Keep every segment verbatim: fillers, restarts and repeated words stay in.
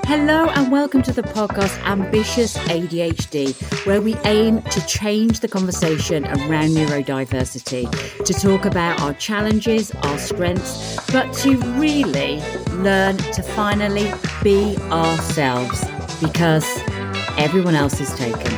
Hello and welcome to the podcast Ambitious A D H D, where we aim to change the conversation around neurodiversity, to talk about our challenges, our strengths, but to really learn to finally be ourselves, because everyone else is taken.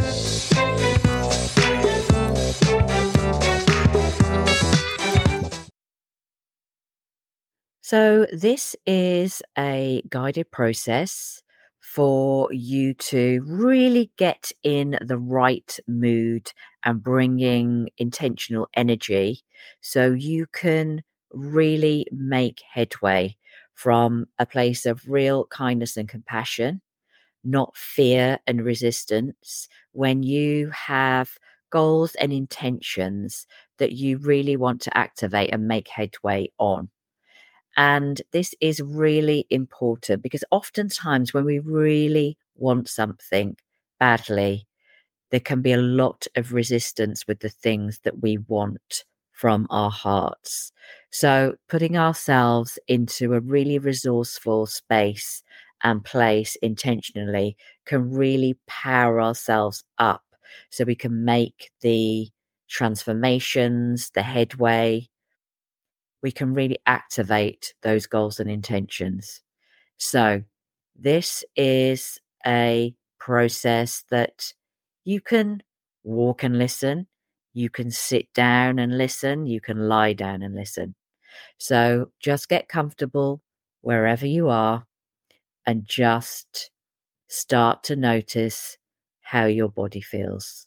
So this is a guided process for you to really get in the right mood and bringing intentional energy so you can really make headway from a place of real kindness and compassion, not fear and resistance, when you have goals and intentions that you really want to activate and make headway on. And this is really important because oftentimes when we really want something badly, there can be a lot of resistance with the things that we want from our hearts. So putting ourselves into a really resourceful space and place intentionally can really power ourselves up so we can make the transformations, the headway. We can really activate those goals and intentions. So this is a process that you can walk and listen, you can sit down and listen, you can lie down and listen. So just get comfortable wherever you are and just start to notice how your body feels.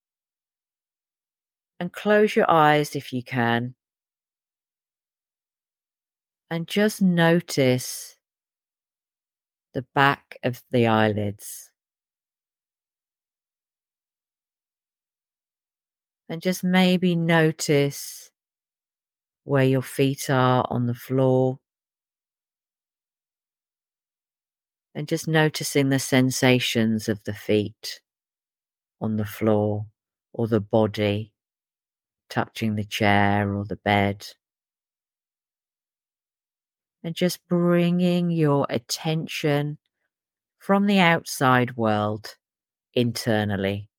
And close your eyes if you can. And just notice the back of the eyelids. And just maybe notice where your feet are on the floor. And just noticing the sensations of the feet on the floor or the body touching the chair or the bed. And just bringing your attention from the outside world internally.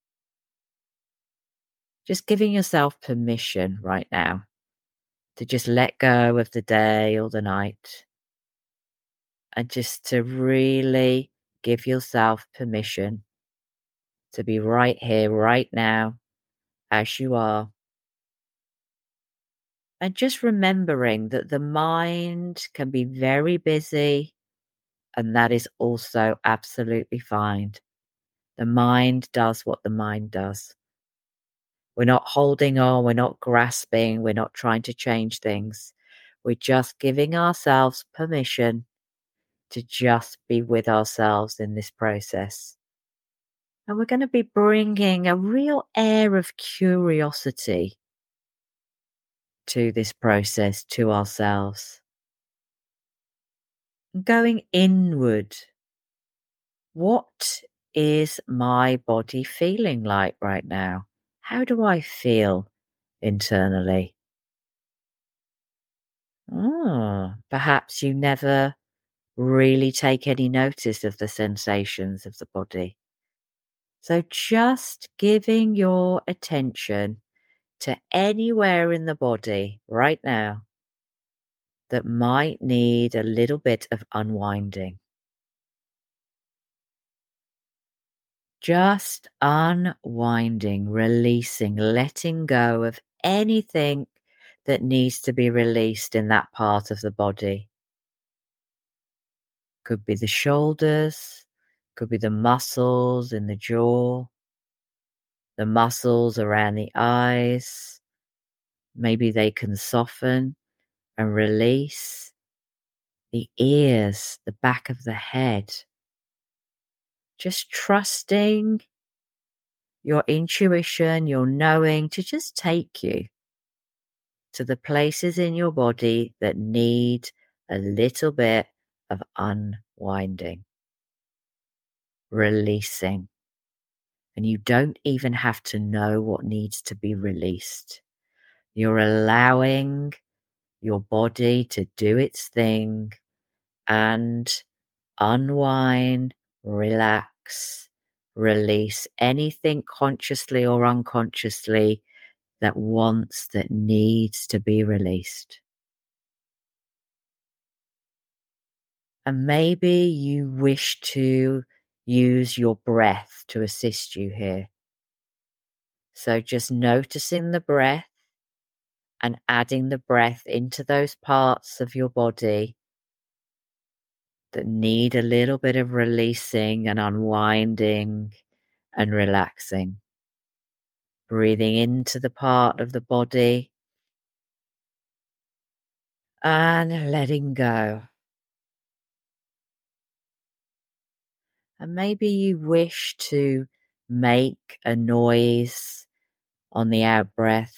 Just giving yourself permission right now to just let go of the day or the night, and just to really give yourself permission to be right here, right now, as you are. And just remembering that the mind can be very busy, and that is also absolutely fine. The mind does what the mind does. We're not holding on, we're not grasping, we're not trying to change things. We're just giving ourselves permission to just be with ourselves in this process. And we're going to be bringing a real air of curiosity to this process, to ourselves. Going inward. What is my body feeling like right now? How do I feel internally? Oh, perhaps you never really take any notice of the sensations of the body. So just giving your attention to anywhere in the body right now that might need a little bit of unwinding. Just unwinding, releasing, letting go of anything that needs to be released in that part of the body. Could be the shoulders, could be the muscles in the jaw, the muscles around the eyes. Maybe they can soften and release. The ears, the back of the head. Just trusting your intuition, your knowing to just take you to the places in your body that need a little bit of unwinding, releasing. And you don't even have to know what needs to be released. You're allowing your body to do its thing and unwind, relax, release anything consciously or unconsciously that wants, that needs to be released. And maybe you wish to use your breath to assist you here. So just noticing the breath and adding the breath into those parts of your body that need a little bit of releasing and unwinding and relaxing. Breathing into the part of the body and letting go. And maybe you wish to make a noise on the out breath.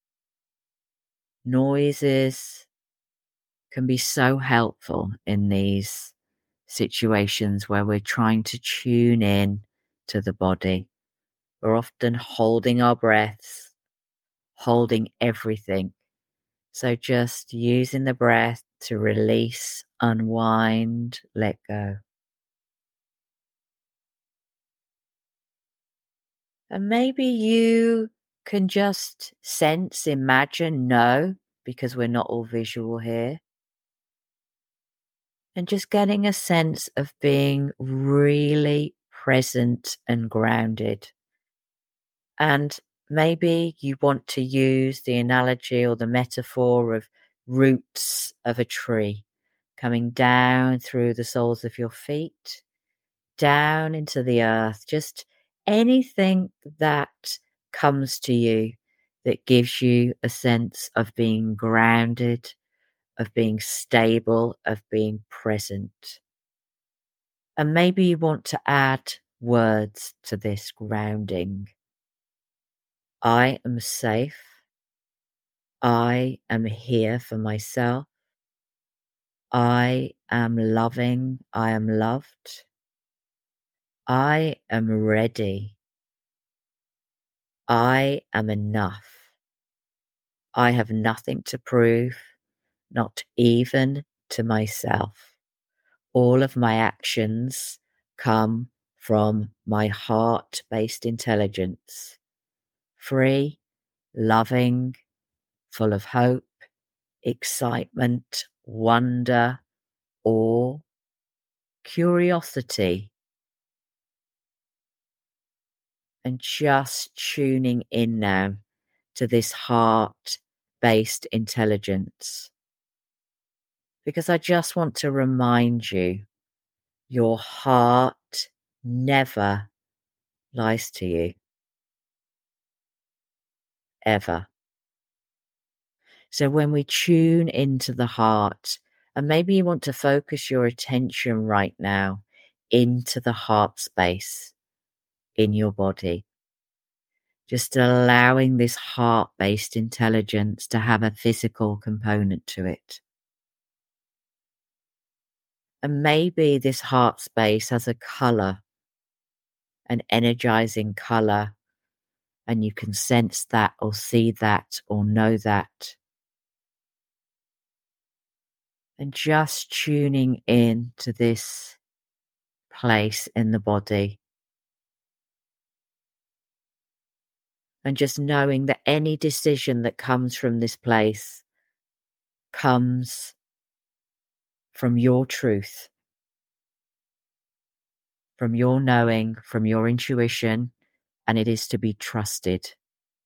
Noises can be so helpful in these situations where we're trying to tune in to the body. We're often holding our breaths, holding everything. So just using the breath to release, unwind, let go. And maybe you can just sense, imagine, know, because we're not all visual here. And just getting a sense of being really present and grounded. And maybe you want to use the analogy or the metaphor of roots of a tree coming down through the soles of your feet, down into the earth, just anything that comes to you that gives you a sense of being grounded, of being stable, of being present. And maybe you want to add words to this grounding. I am safe. I am here for myself. I am loving. I am loved. I am ready. I am enough. I have nothing to prove, not even to myself. All of my actions come from my heart-based intelligence. Free, loving, full of hope, excitement, wonder, awe, curiosity, and just tuning in now to this heart-based intelligence. Because I just want to remind you, your heart never lies to you. Ever. So when we tune into the heart, and maybe you want to focus your attention right now into the heart space in your body, just allowing this heart-based intelligence to have a physical component to it. And maybe this heart space has a color, an energizing color, and you can sense that or see that or know that. And just tuning in to this place in the body. And just knowing that any decision that comes from this place comes from your truth, from your knowing, from your intuition, and it is to be trusted.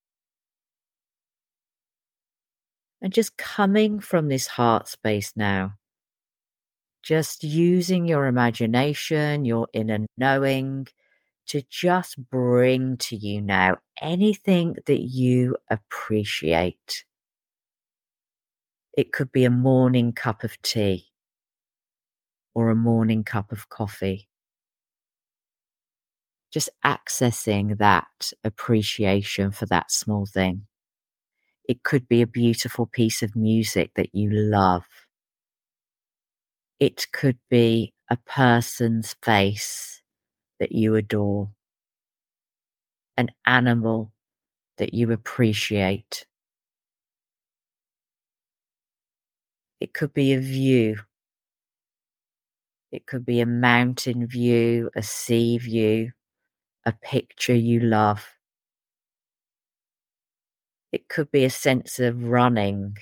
And just coming from this heart space now, just using your imagination, your inner knowing, to just bring to you now anything that you appreciate. It could be a morning cup of tea or a morning cup of coffee. Just accessing that appreciation for that small thing. It could be a beautiful piece of music that you love. It could be a person's face that you adore. An animal that you appreciate. It could be a view. It could be a mountain view, a sea view, a picture you love. It could be a sense of running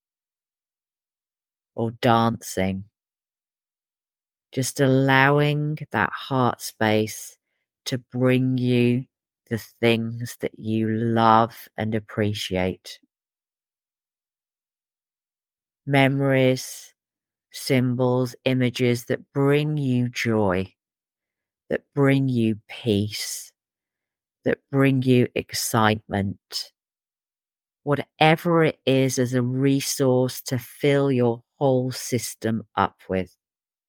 or dancing. Just allowing that heart space to bring you the things that you love and appreciate. Memories, symbols, images that bring you joy, that bring you peace, that bring you excitement. Whatever it is as a resource to fill your whole system up with.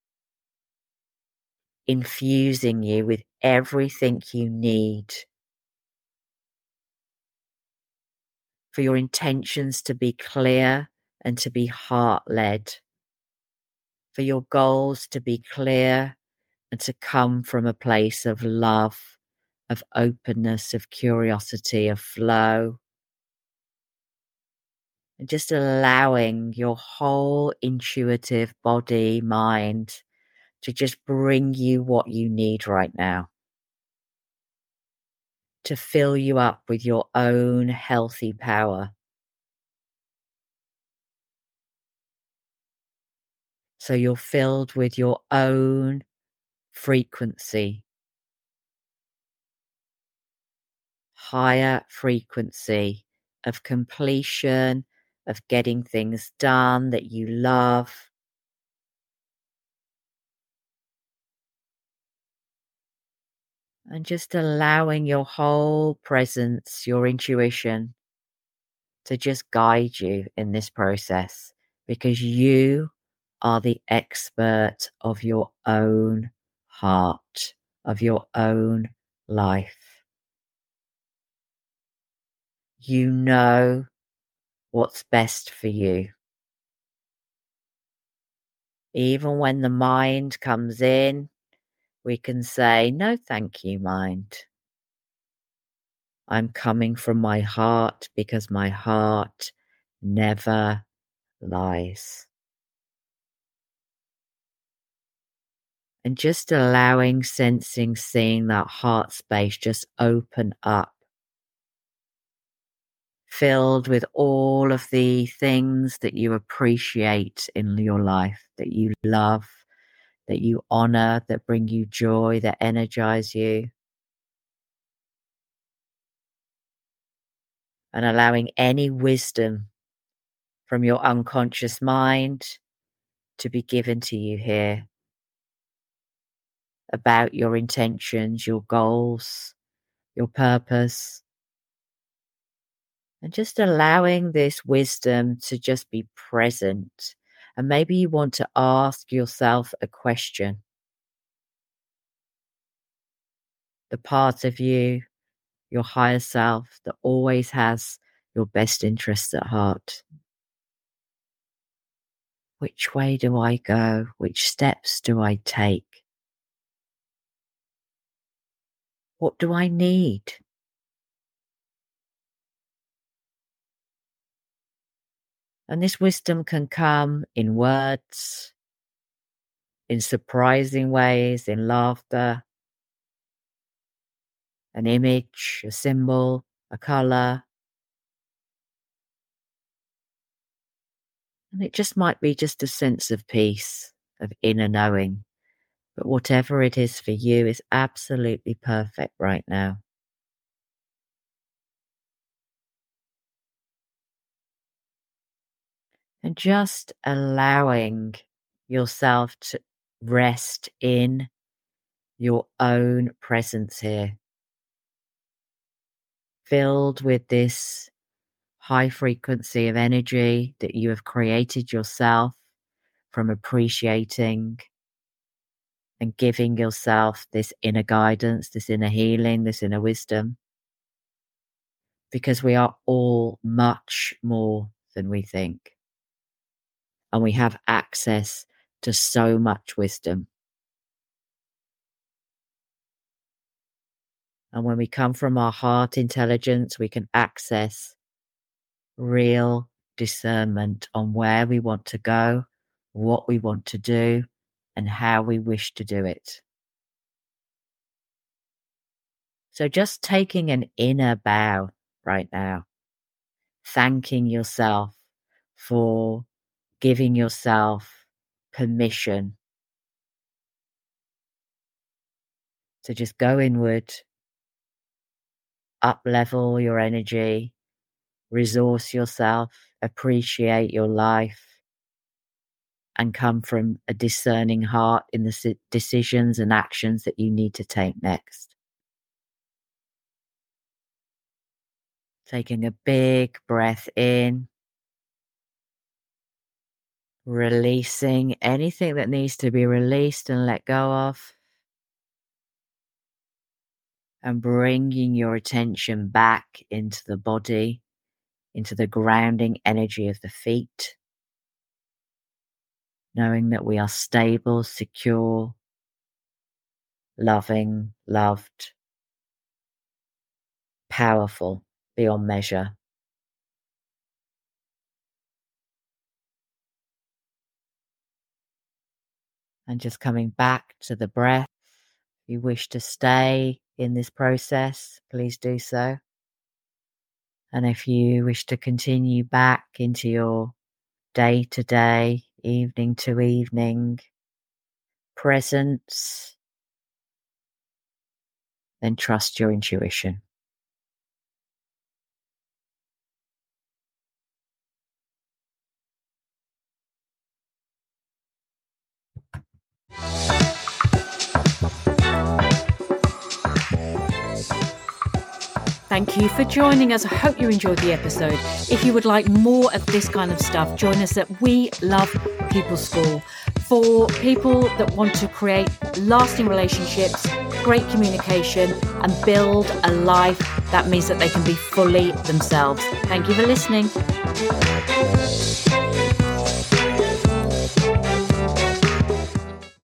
Infusing you with everything you need for your intentions to be clear and to be heart-led, for your goals to be clear and to come from a place of love, of openness, of curiosity, of flow, and just allowing your whole intuitive body, mind to just bring you what you need right now. To fill you up with your own healthy power. So you're filled with your own frequency. Higher frequency of completion, of getting things done that you love. And just allowing your whole presence, your intuition, to just guide you in this process, because you are the expert of your own heart, of your own life. You know what's best for you. Even when the mind comes in, we can say, no, thank you, mind. I'm coming from my heart because my heart never lies. And just allowing, sensing, seeing that heart space just open up. Filled with all of the things that you appreciate in your life, that you love, that you honor, that bring you joy, that energize you. And allowing any wisdom from your unconscious mind to be given to you here about your intentions, your goals, your purpose. And just allowing this wisdom to just be present. And maybe you want to ask yourself a question. The part of you, your higher self, that always has your best interests at heart. Which way do I go? Which steps do I take? What do I need? And this wisdom can come in words, in surprising ways, in laughter, an image, a symbol, a color. And it just might be just a sense of peace, of inner knowing. But whatever it is for you is absolutely perfect right now. And just allowing yourself to rest in your own presence here. Filled with this high frequency of energy that you have created yourself from appreciating and giving yourself this inner guidance, this inner healing, this inner wisdom. Because we are all much more than we think. And we have access to so much wisdom. And when we come from our heart intelligence, we can access real discernment on where we want to go, what we want to do, and how we wish to do it. So just taking an inner bow right now, thanking yourself for giving yourself permission to just go inward, up level your energy, resource yourself, appreciate your life, and come from a discerning heart in the decisions and actions that you need to take next. Taking a big breath in, releasing anything that needs to be released and let go of, and bringing your attention back into the body, into the grounding energy of the feet, knowing that we are stable, secure, loving, loved, powerful beyond measure. And just coming back to the breath. If you wish to stay in this process, please do so. And if you wish to continue back into your day to day, evening to evening presence, then trust your intuition. Thank you for joining us. I hope you enjoyed the episode. If you would like more of this kind of stuff, join us at We Love People School for people that want to create lasting relationships, great communication, and build a life that means that they can be fully themselves. Thank you for listening.